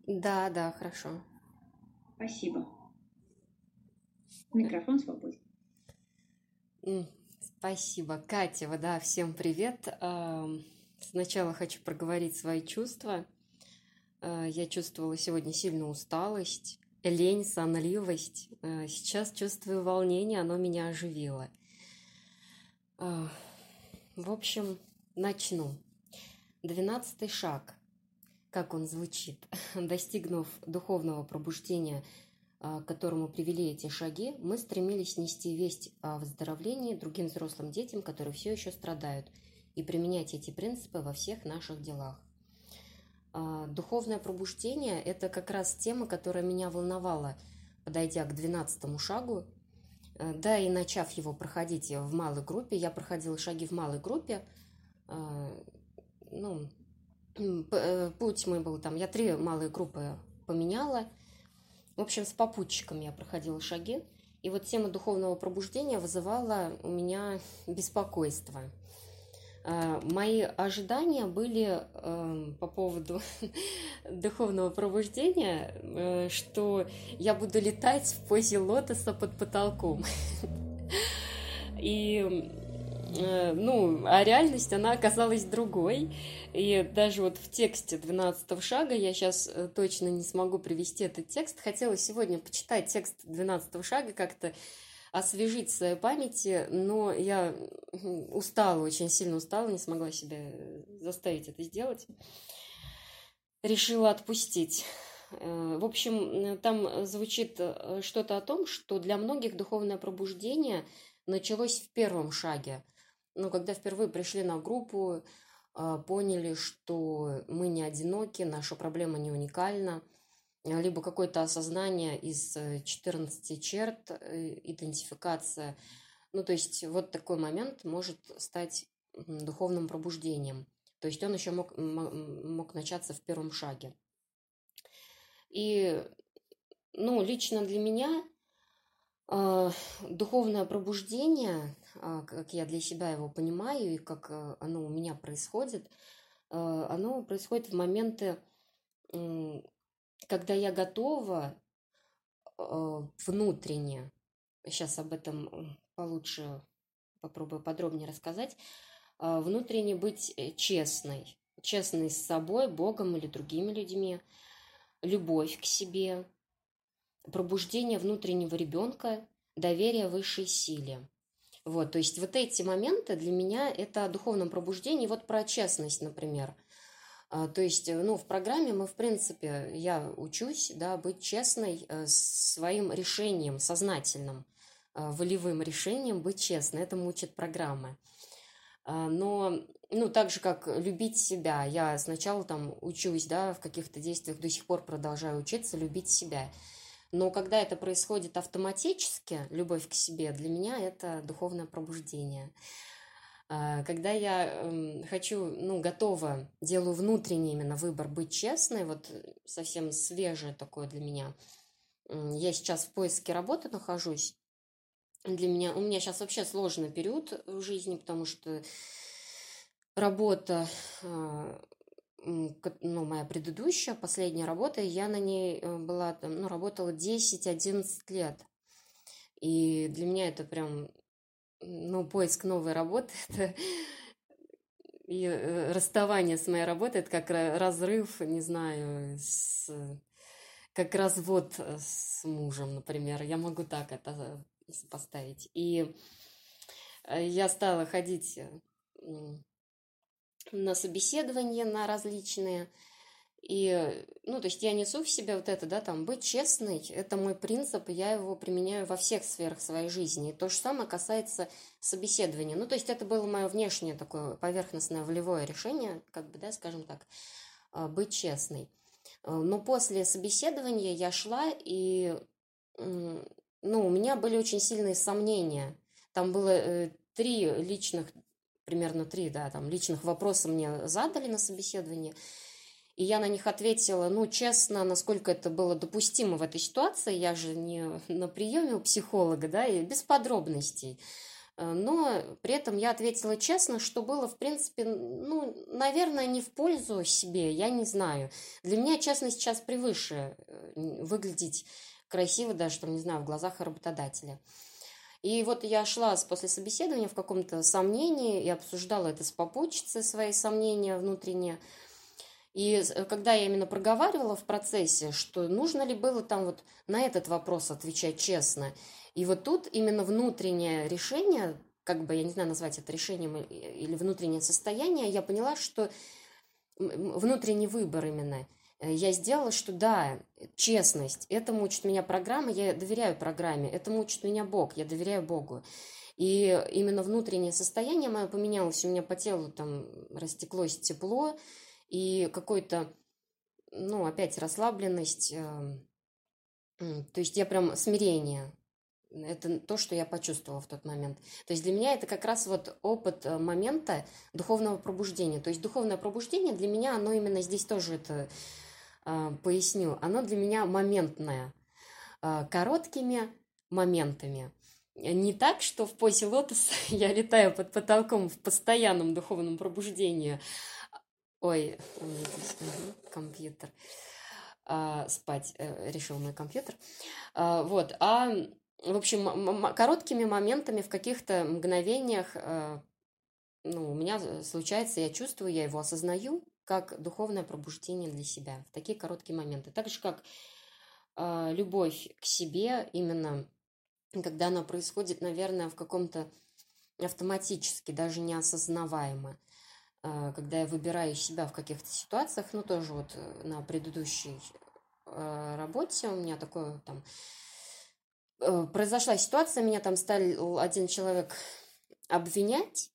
Да, да, хорошо. Спасибо. Микрофон свободен. М, Спасибо, Катя. Да, всем привет. Сначала хочу проговорить свои чувства. Я чувствовала сегодня сильную усталость, лень, сонливость. Сейчас чувствую волнение, оно меня оживило. А, В общем, начну. 12-й шаг. Как он звучит? Достигнув духовного пробуждения, к которому привели эти шаги, мы стремились нести весть о выздоровлении другим взрослым детям, которые все еще страдают, и применять эти принципы во всех наших делах. Духовное пробуждение – это как раз тема, которая меня волновала, подойдя к 12-му шагу. Да, и начав его проходить в малой группе, я проходила шаги в малой группе, ну, путь мой был там, я 3 малые группы поменяла. В общем, с попутчиком я проходила шаги, и вот тема духовного пробуждения вызывала у меня беспокойство. Мои ожидания были по поводу духовного пробуждения, что я буду летать в позе лотоса под потолком. И а реальность, она оказалась другой. И даже вот в тексте 12-го шага, я сейчас точно не смогу привести этот текст. Хотела сегодня почитать текст 12-го шага, как-то освежить в своей памяти, но я устала, очень сильно устала, не смогла себя заставить это сделать. Решила отпустить. В общем, там звучит что-то о том, что для многих духовное пробуждение началось в первом шаге. Когда впервые пришли на группу, поняли, что мы не одиноки, наша проблема не уникальна, либо какое-то осознание из 14 черт, идентификация. То есть вот такой момент может стать духовным пробуждением. То есть он еще мог начаться в первом шаге. И, лично для меня духовное пробуждение, как я для себя его понимаю и как оно у меня происходит, оно происходит в моменты, когда я готова внутренне, сейчас об этом получше попробую подробнее рассказать, внутренне быть честной с собой, Богом или другими людьми, любовь к себе, пробуждение внутреннего ребенка, доверие высшей силе. Вот, то есть вот эти моменты для меня это о духовном пробуждении. Вот про честность, например. То есть, в программе мы, в принципе, я учусь, да, быть честной своим решением, сознательным, волевым решением быть честной. Этому учат программы. Но, так же, как любить себя, я сначала там учусь, да, в каких-то действиях, до сих пор продолжаю учиться любить себя. Но когда это происходит автоматически, любовь к себе, для меня это духовное пробуждение. Когда я готова, делаю внутренний именно выбор быть честной, вот совсем свежее такое для меня. Я сейчас в поиске работы нахожусь. У меня сейчас вообще сложный период в жизни, потому что работа, моя предыдущая, последняя работа, я на ней была там, работала 10-11 лет. И для меня это прям, поиск новой работы, это и расставание с моей работой, это как разрыв, не знаю, как развод с мужем, например. Я могу так это сопоставить. И я стала ходить на собеседования на различные. И, то есть я несу в себе вот это, да, там, быть честной, это мой принцип, и я его применяю во всех сферах своей жизни. И то же самое касается собеседования. То есть это было мое внешнее такое поверхностное волевое решение, как бы, да, скажем так, быть честной. Но после собеседования я шла, и, у меня были очень сильные сомнения. Там было примерно три, да, там личных вопроса мне задали на собеседовании. И я на них ответила, честно, насколько это было допустимо в этой ситуации. Я же не на приеме у психолога, да, и без подробностей. Но при этом я ответила честно, что было, в принципе, ну, наверное, не в пользу себе, я не знаю. Для меня честность сейчас превыше выглядеть красиво даже, там, не знаю, в глазах работодателя. И вот я шла после собеседования в каком-то сомнении и обсуждала это с попутчицей, свои сомнения внутренние. И когда я именно проговаривала в процессе, что нужно ли было там вот на этот вопрос отвечать честно, и вот тут именно внутреннее решение, как бы, я не знаю, назвать это решением или внутреннее состояние, я поняла, что внутренний выбор именно. Я сделала, что да, честность, этому учит меня программа, я доверяю программе, этому учит меня Бог, я доверяю Богу. И именно внутреннее состояние мое поменялось, у меня по телу там растеклось тепло, и какой-то, ну, опять расслабленность, то есть я прям смирение, это то, что я почувствовала в тот момент. То есть для меня это как раз вот опыт момента духовного пробуждения. То есть духовное пробуждение для меня, оно именно здесь тоже это поясню, оно для меня моментное, короткими моментами. Не так, что в позе лотоса я летаю под потолком в постоянном духовном пробуждении. Ой, компьютер. Спать решил мой компьютер. Вот, в общем, короткими моментами в каких-то мгновениях, ну, у меня случается, я чувствую, я его осознаю, как духовное пробуждение для себя, в такие короткие моменты. Так же, как любовь к себе, именно когда она происходит, наверное, в каком-то автоматически, даже неосознаваемо, когда я выбираю себя в каких-то ситуациях, ну, тоже вот на предыдущей работе у меня такое там произошла ситуация, меня там стал один человек обвинять.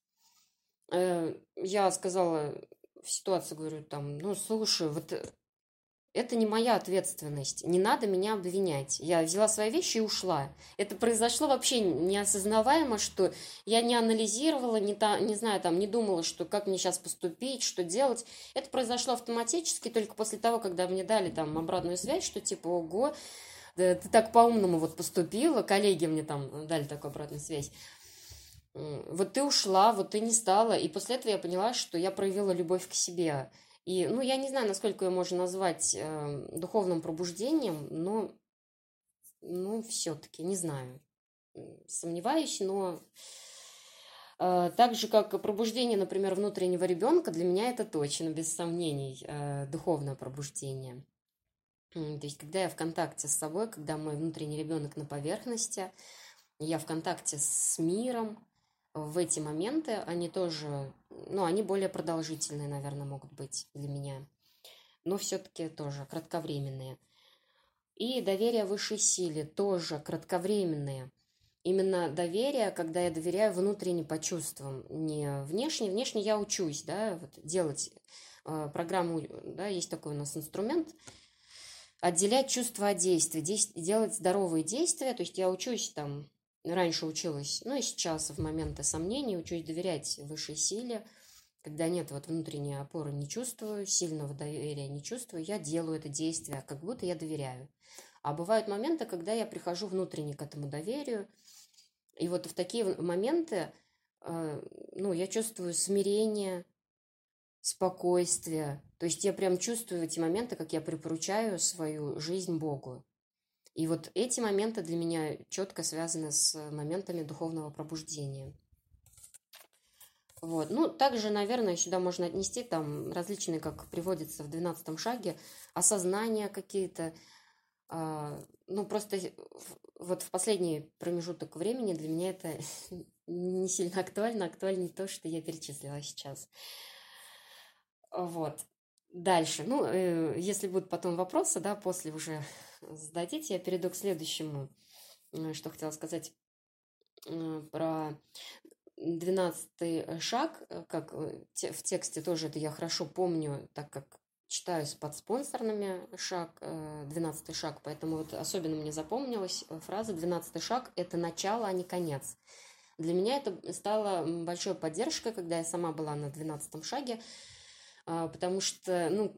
Я сказала в ситуации, говорю, там, ну, слушай, вот это не моя ответственность, не надо меня обвинять. Я взяла свои вещи и ушла. Это произошло вообще неосознаваемо, что я не анализировала, не знаю, там, не думала, что как мне сейчас поступить, что делать. Это произошло автоматически только после того, когда мне дали там обратную связь, что типа, ого, да, ты так по-умному вот поступила, коллеги мне там дали такую обратную связь. Вот ты ушла, вот ты не стала. И после этого я поняла, что я проявила любовь к себе. И, ну, я не знаю, насколько ее можно назвать духовным пробуждением, но, ну, все-таки, не знаю. Сомневаюсь, но так же, как и пробуждение, например, внутреннего ребенка, для меня это точно, без сомнений, духовное пробуждение. То есть, когда я в контакте с собой, когда мой внутренний ребенок на поверхности, я в контакте с миром, в эти моменты, они тоже, ну, они более продолжительные, наверное, могут быть для меня, но все-таки тоже кратковременные. И доверие высшей силе тоже кратковременные. Именно доверие, когда я доверяю внутренне по чувствам, не внешне. Внешне я учусь, да, вот делать программу, да, есть такой у нас инструмент, отделять чувства от действий, делать здоровые действия. То есть я учусь там, раньше училась, ну и сейчас в моменты сомнений учусь доверять высшей силе. Когда нет вот внутренней опоры, не чувствую, сильного доверия не чувствую, я делаю это действие, как будто я доверяю. А бывают моменты, когда я прихожу внутренне к этому доверию, и вот в такие моменты, ну, я чувствую смирение, спокойствие. То есть я прям чувствую в эти моменты, как я припоручаю свою жизнь Богу. И вот эти моменты для меня четко связаны с моментами духовного пробуждения. Вот. Ну, также, наверное, сюда можно отнести там различные, как приводится в 12 шаге, осознания какие-то. Ну, просто вот в последний промежуток времени для меня это не сильно актуально. Актуальнее то, что я перечислила сейчас. Вот. Дальше. Ну, если будут потом вопросы, да, после уже зададите, я перейду к следующему, что хотела сказать про 12 шаг, как в тексте тоже это я хорошо помню, так как читаю с подспонсорными шаг, 12 шаг, поэтому вот особенно мне запомнилась фраза «12 шаг– это начало, а не конец». Для меня это стало большой поддержкой, когда я сама была на 12 шаге, потому что, ну,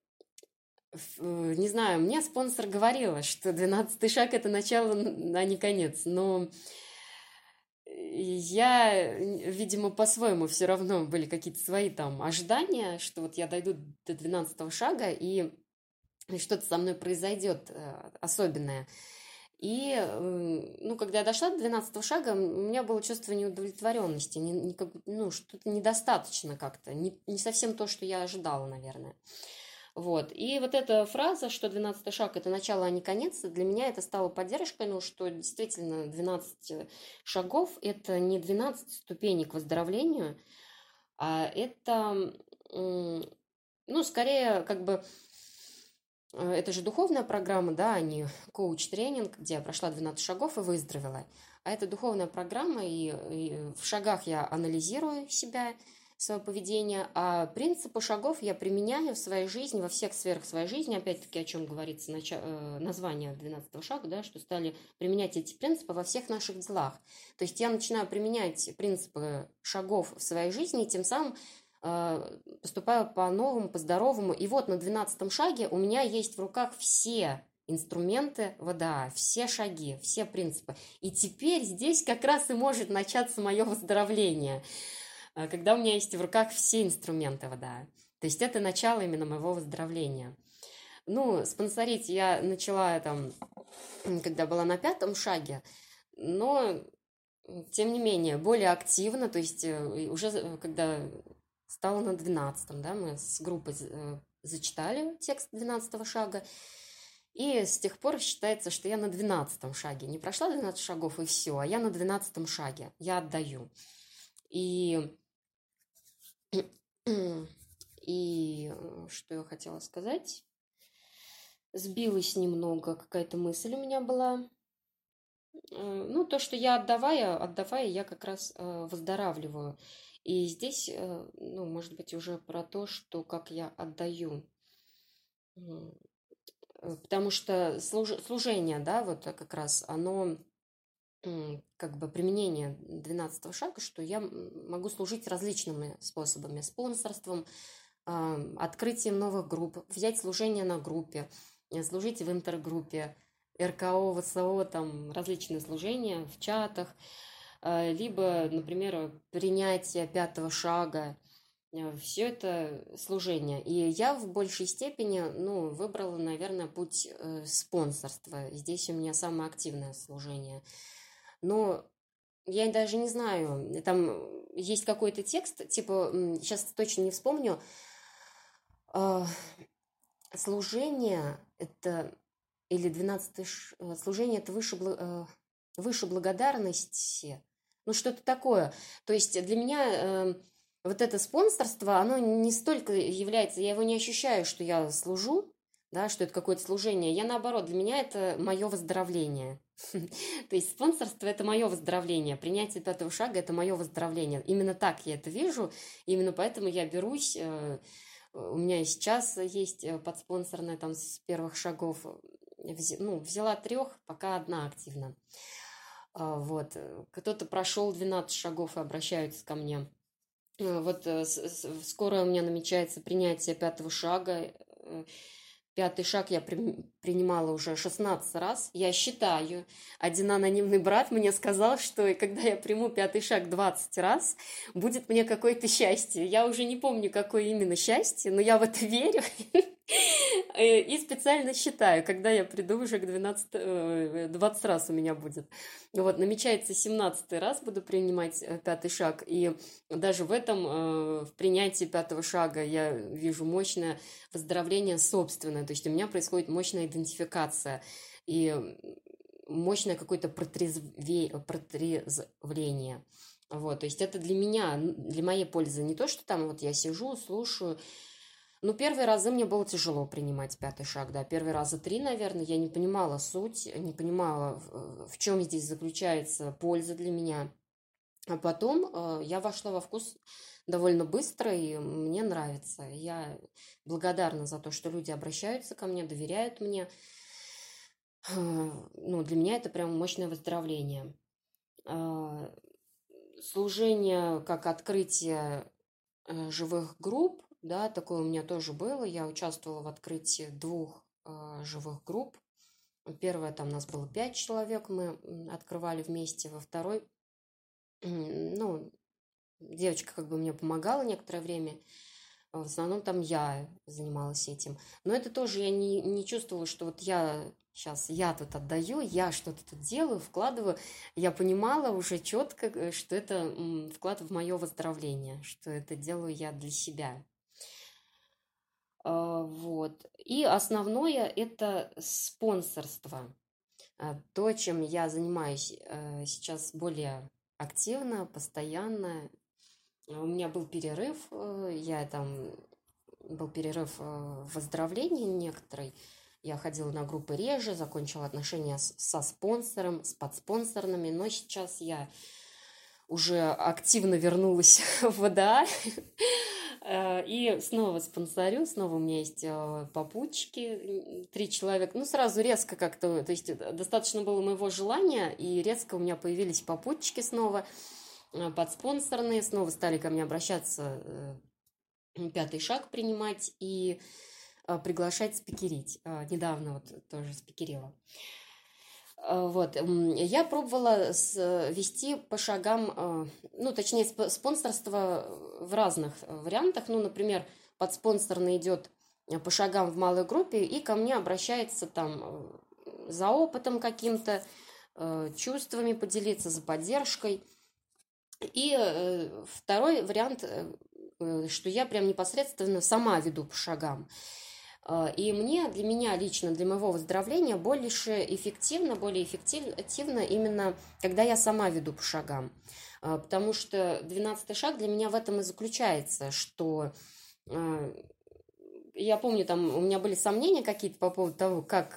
не знаю, мне спонсор говорила, что 12 шаг– это начало, а не конец, но я, видимо, по-своему все равно были какие-то свои там ожидания, что вот я дойду до 12-го шага, и что-то со мной произойдет особенное. И, ну, когда я дошла до 12-го шага, у меня было чувство неудовлетворенности, ну, что-то недостаточно как-то, не совсем то, что я ожидала, наверное. Вот. И вот эта фраза, что 12-й шаг – это начало, а не конец, для меня это стало поддержкой, ну, что действительно 12 шагов – это не 12 ступеней к выздоровлению, а это, ну, скорее, как бы, это же духовная программа, да, а не коуч-тренинг, где я прошла 12 шагов и выздоровела. А это духовная программа, и в шагах я анализирую себя, свое поведение, а принципы шагов я применяю в своей жизни, во всех сферах своей жизни, опять-таки, о чем говорится название 12-го шага, да, что стали применять эти принципы во всех наших делах. То есть я начинаю применять принципы шагов в своей жизни, и тем самым поступаю по-новому, по-здоровому. И вот на 12-м шаге у меня есть в руках все инструменты ВДА, все шаги, все принципы. И теперь здесь как раз и может начаться мое выздоровление, когда у меня есть в руках все инструменты ВДА. То есть это начало именно моего выздоровления. Ну, спонсорить я начала там, когда была на 5-м шаге, но, тем не менее, более активно, то есть уже когда стала на 12-м, да, мы с группой зачитали текст 12-го шага, и с тех пор считается, что я на 12-м шаге. Не прошла 12 шагов и все, а я на 12-м шаге. Я отдаю. И что я хотела сказать? Сбилась немного, какая-то мысль у меня была. Ну, то, что я отдавая, я как раз выздоравливаю. И здесь, ну, может быть, уже про то, что как я отдаю. Потому что служение, да, вот как раз оно как бы применение 12-го шага, что я могу служить различными способами. Спонсорством, открытием новых групп, взять служение на группе, служить в интергруппе, РКО, ВСО, там различные служения в чатах, либо, например, принятие 5-го шага. Все это служение. И я в большей степени, ну, выбрала, наверное, путь спонсорства. Здесь у меня самое активное служение. Но я даже не знаю, там есть какой-то текст, типа, сейчас точно не вспомню, служение это, или 12 служение это выше благодарности, ну что-то такое. То есть для меня вот это спонсорство, оно не столько является, я его не ощущаю, что я служу, да, что это какое-то служение. Я наоборот, для меня это мое выздоровление. То есть спонсорство – это мое выздоровление, принятие 5-го шага – это мое выздоровление. Именно так я это вижу, именно поэтому я берусь. У меня и сейчас есть подспонсорная там с первых шагов. Ну, взяла 3, пока 1 активна. Вот. Кто-то прошел 12 шагов и обращаются ко мне. Вот скоро у меня намечается принятие 5-го шага. 5-й шаг я принимала уже 16 раз. Я считаю, один анонимный брат мне сказал, что когда я приму 5-й шаг 20 раз, будет мне какое-то счастье. Я уже не помню, какое именно счастье, но я в это верю. И специально считаю, когда я приду уже к 20 раз у меня будет. Вот, намечается 17-й раз, буду принимать 5-й шаг. И даже в этом, в принятии 5-го шага я вижу мощное выздоровление собственное. То есть у меня происходит мощная идентификация и мощное какое-то протрезвление. Вот, то есть это для меня, для моей пользы. Не то, что там вот я сижу, слушаю. Ну, первые разы мне было тяжело принимать 5-й шаг, да, первые раза 3, наверное, я не понимала суть, не понимала, в чем здесь заключается польза для меня. А потом я вошла во вкус довольно быстро, и мне нравится. Я благодарна за то, что люди обращаются ко мне, доверяют мне. Ну, для меня это прям мощное выздоровление. Служение как открытие живых групп, да, такое у меня тоже было. Я участвовала в открытии 2 живых групп. Первая там у нас было 5 человек, мы открывали вместе. Во второй ну, девочка как бы мне помогала некоторое время. В основном там я занималась этим. Но это тоже я не чувствовала, что вот я тут отдаю, я что-то тут делаю, вкладываю. Я понимала уже четко, что это вклад в мое выздоровление, что это делаю я для себя. Вот. И основное это спонсорство. То, чем я занимаюсь сейчас более активно, постоянно. У меня был перерыв, был перерыв в выздоровлении некоторый. Я ходила на группы реже, закончила отношения со спонсором, с подспонсорными, но сейчас я уже активно вернулась в ВДА и снова спонсорю, снова у меня есть попутчики, 3 человека. Ну, сразу резко как-то, то есть достаточно было моего желания, и резко у меня появились попутчики снова, подспонсорные, снова стали ко мне обращаться, 5-й шаг принимать и приглашать спикерить. Недавно вот тоже спикерила. Вот, я пробовала вести по шагам, ну, точнее, спонсорство в разных вариантах. Ну, например, подспонсорно идет по шагам в малой группе, и ко мне обращается там за опытом каким-то, чувствами поделиться, за поддержкой. И второй вариант, что я прям непосредственно сама веду по шагам. И для меня лично, для моего выздоровления более эффективно именно, когда я сама веду по шагам. Потому что 12-й шаг для меня в этом и заключается, что я помню, там у меня были сомнения какие-то по поводу того, как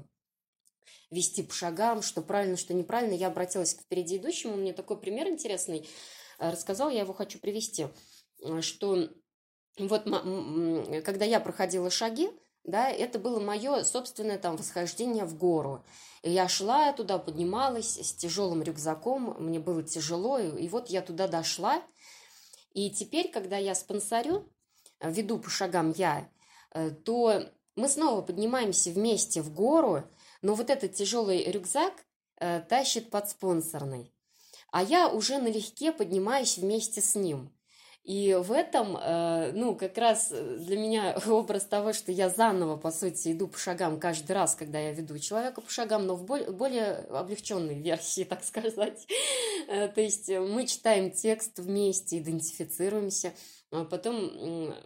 вести по шагам, что правильно, что неправильно. Я обратилась к впереди идущему, мне такой пример интересный рассказал, я его хочу привести, что вот когда я проходила шаги, да, это было мое собственное там восхождение в гору. И я шла туда, поднималась с тяжелым рюкзаком, мне было тяжело, и вот я туда дошла. И теперь, когда я спонсорю, веду по шагам то мы снова поднимаемся вместе в гору, но вот этот тяжелый рюкзак тащит подспонсорный, а я уже налегке поднимаюсь вместе с ним. И в этом, ну, как раз для меня образ того, что я заново, по сути, иду по шагам каждый раз, когда я веду человека по шагам, но в более облегченной версии, так сказать. То есть мы читаем текст вместе, идентифицируемся, потом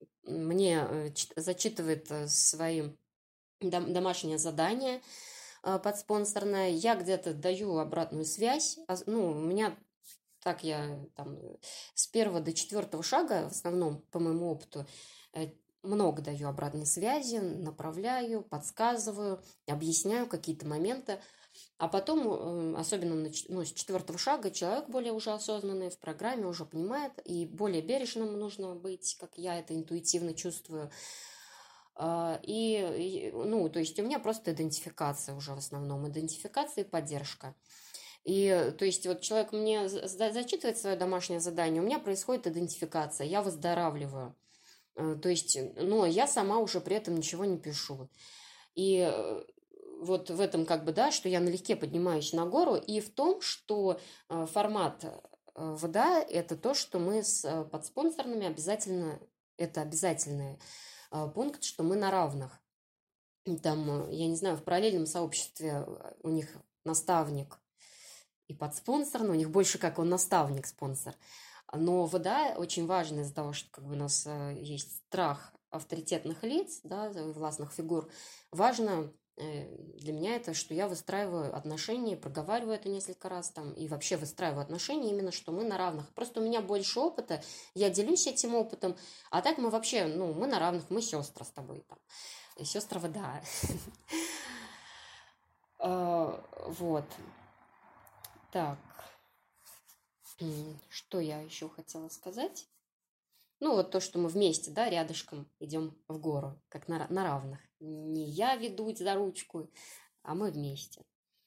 мне зачитывает свои домашнее задание подспонсорное, я где-то даю обратную связь, ну, у меня так я там с 1 до 4 шага, в основном по моему опыту, много даю обратной связи, направляю, подсказываю, объясняю какие-то моменты. А потом, особенно с 4 шага, человек более уже осознанный в программе, уже понимает, и более бережным нужно быть, как я это интуитивно чувствую. Ну, то есть у меня просто идентификация уже в основном, идентификация и поддержка. И, то есть, вот человек мне зачитывает свое домашнее задание, у меня происходит идентификация, я выздоравливаю. То есть, но я сама уже при этом ничего не пишу. И вот в этом как бы, да, что я налегке поднимаюсь на гору, и в том, что формат ВДА – это то, что мы с подспонсорными обязательно, это обязательный пункт, что мы на равных. Там, я не знаю, в параллельном сообществе у них наставник и подспонсор, но у них больше как он наставник-спонсор. Но ВДА очень важно из-за того, что как бы у нас есть страх авторитетных лиц, да, властных фигур. Важно для меня это, что я выстраиваю отношения, проговариваю это несколько раз там, и вообще выстраиваю отношения именно, что мы на равных. Просто у меня больше опыта, я делюсь этим опытом, а так мы вообще, ну, мы на равных, мы сестры с тобой там, сестры ВДА. Вот. Так, что я еще хотела сказать? Ну, вот то, что мы вместе, да, рядышком идем в гору, как на равных. Не я веду за ручку, а мы вместе.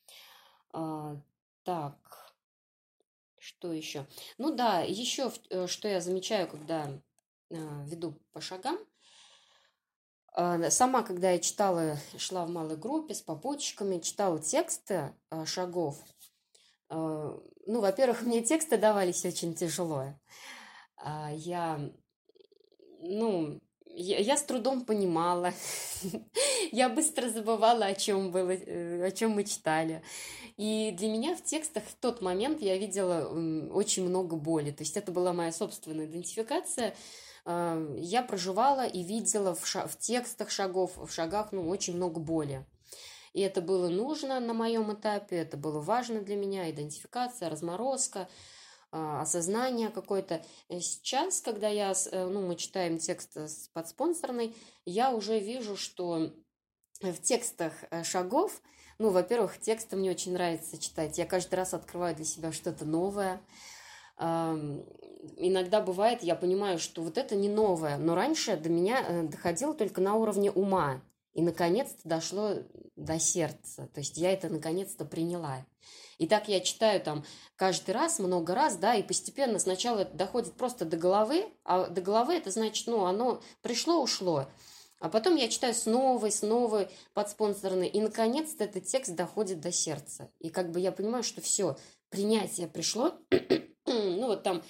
Так, что еще? Ну да, еще, что я замечаю, когда веду по шагам, сама, когда я читала, шла в малой группе с попутчиками, читала тексты шагов, Ну, во-первых, мне тексты давались очень тяжело. Я, ну, я с трудом понимала. Я быстро забывала, о чем было, о чем мы читали. И для меня в текстах в тот момент я видела очень много боли. То есть это была моя собственная идентификация. Я проживала и видела в текстах шагов, в шагах, ну, очень много боли. И это было нужно на моем этапе, это было важно для меня, идентификация, разморозка, осознание какое-то. Сейчас, когда ну, мы читаем текст подспонсорный, я уже вижу, что в текстах шагов, ну, во-первых, тексты мне очень нравится читать. Я каждый раз открываю для себя что-то новое. Иногда бывает, я понимаю, что вот это не новое, но раньше до меня доходило только на уровне ума. И, наконец-то, дошло до сердца. То есть я это, наконец-то, приняла. И так я читаю там каждый раз, много раз, да, и постепенно сначала это доходит просто до головы, а до головы это значит, ну, оно пришло, ушло. А потом я читаю с новой подспонсорной, и, наконец-то, этот текст доходит до сердца. И как бы я понимаю, что все, принятие пришло. Ну, вот там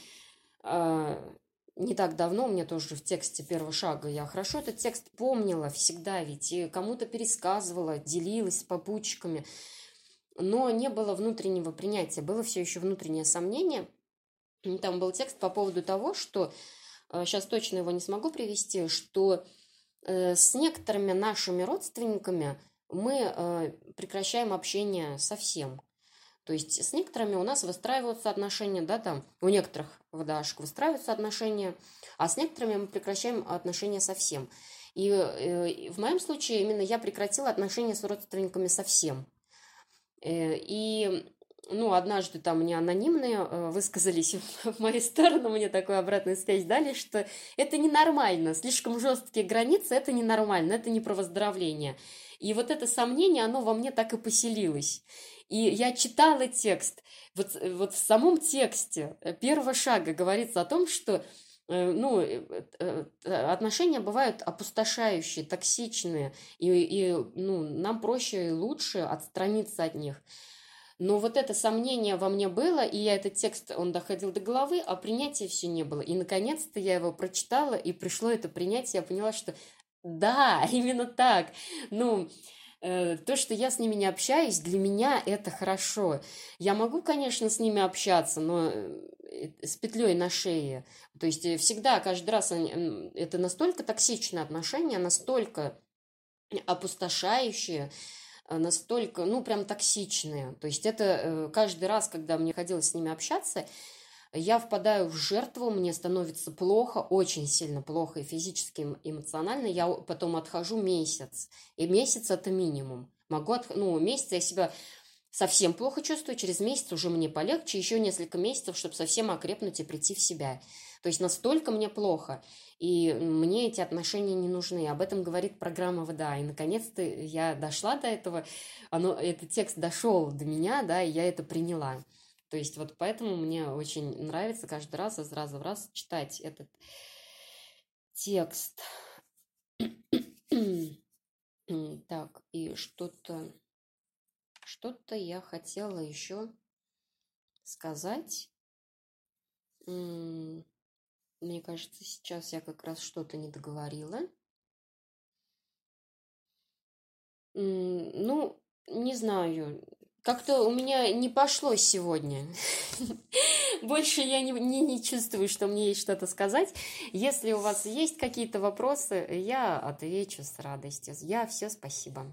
не так давно, у меня тоже в тексте первого шага, я хорошо этот текст помнила всегда, ведь и кому-то пересказывала, делилась с попутчиками, но не было внутреннего принятия, было все еще внутреннее сомнение. Там был текст по поводу того, что, сейчас точно его не смогу привести, что с некоторыми нашими родственниками мы прекращаем общение совсем. То есть с некоторыми у нас выстраиваются отношения, да, там у некоторых ВДАшек выстраиваются отношения, а с некоторыми мы прекращаем отношения совсем. И в моем случае именно я прекратила отношения с родственниками совсем. И, ну, однажды там мне анонимные высказались в мою сторону, мне такую обратную связь дали, что это ненормально, слишком жесткие границы, это ненормально, это не про выздоровление. И вот это сомнение, оно во мне так и поселилось. И я читала текст. Вот в самом тексте первого шага говорится о том, что ну, отношения бывают опустошающие, токсичные, и ну, нам проще и лучше отстраниться от них. Но вот это сомнение во мне было, и я этот текст, он доходил до головы, а принятия все не было. И, наконец-то, я его прочитала, и пришло это принятие, я поняла, что да, именно так. Ну, то, что я с ними не общаюсь, для меня это хорошо. Я могу, конечно, с ними общаться, но с петлей на шее. То есть всегда, каждый раз это настолько токсичные отношения, настолько опустошающие, настолько, ну, прям токсичные. То есть это каждый раз, когда мне приходилось с ними общаться, я впадаю в жертву, мне становится плохо, очень сильно плохо и физически, и эмоционально. Я потом отхожу месяц, и месяц это минимум. Ну, месяц я себя совсем плохо чувствую, через месяц уже мне полегче, еще несколько месяцев, чтобы совсем окрепнуть и прийти в себя. То есть настолько мне плохо, и мне эти отношения не нужны. Об этом говорит программа ВДА. И наконец-то я дошла до этого, этот текст дошел до меня, да, и я это приняла. То есть вот поэтому мне очень нравится каждый раз, из раза в раз читать этот текст. Так, и что-то я хотела еще сказать. Мне кажется, сейчас я как раз что-то не договорила. Ну, не знаю. Как-то у меня не пошло сегодня. Больше я не чувствую, что мне есть что-то сказать. Если у вас есть какие-то вопросы, я отвечу с радостью. Я все, спасибо.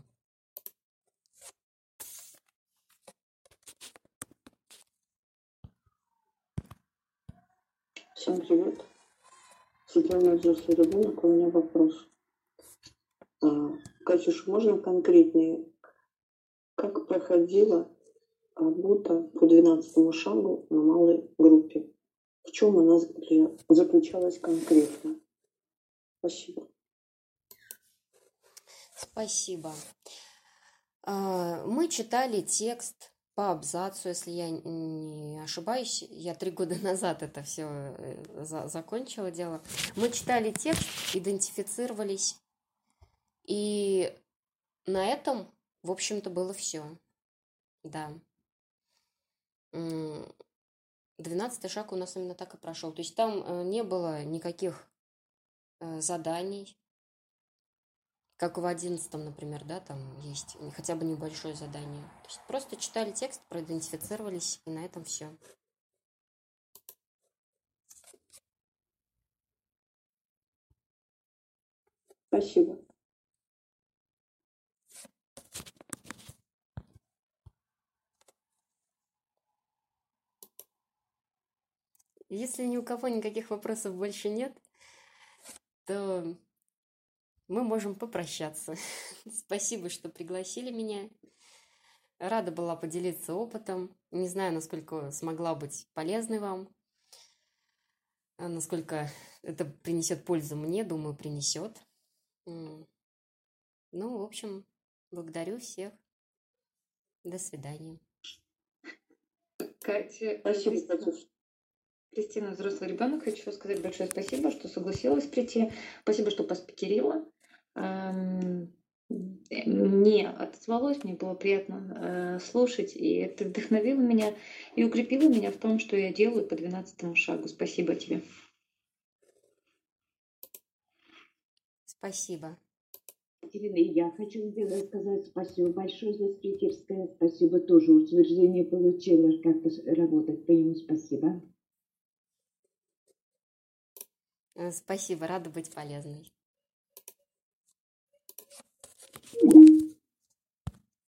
Всем привет. Светлана, взрослый ребенок, у меня вопрос. Катюш, можно конкретнее, как проходила работа по 12 шагу на малой группе? В чем она заключалась конкретно? Спасибо. Спасибо. Мы читали текст по абзацу, если я не ошибаюсь. Я 3 года назад это все закончила дело. Мы читали текст, идентифицировались. И на этом, в общем-то, было все. Да. 12-й шаг у нас именно так и прошел. То есть там не было никаких заданий, как в 11-м, например, да, там есть хотя бы небольшое задание. То есть просто читали текст, проидентифицировались, и на этом все. Спасибо. Если ни у кого никаких вопросов больше нет, то мы можем попрощаться. Спасибо, что пригласили меня. Рада была поделиться опытом. Не знаю, насколько смогла быть полезной вам, насколько это принесет пользу мне, думаю, принесет. Ну, в общем, благодарю всех. До свидания. Катя, Спасибо, Катюш. Кристина, взрослый ребенок, хочу сказать большое спасибо, что согласилась прийти. Спасибо, что поспикерила. Мне отозвалось, мне было приятно слушать, и это вдохновило меня и укрепило меня в том, что я делаю по 12-му шагу. Спасибо тебе. Спасибо. Екатерина, и я хочу тебе сказать спасибо большое за спикерское. Спасибо, тоже утверждение получила, как работать по нему. Спасибо. Спасибо, рада быть полезной.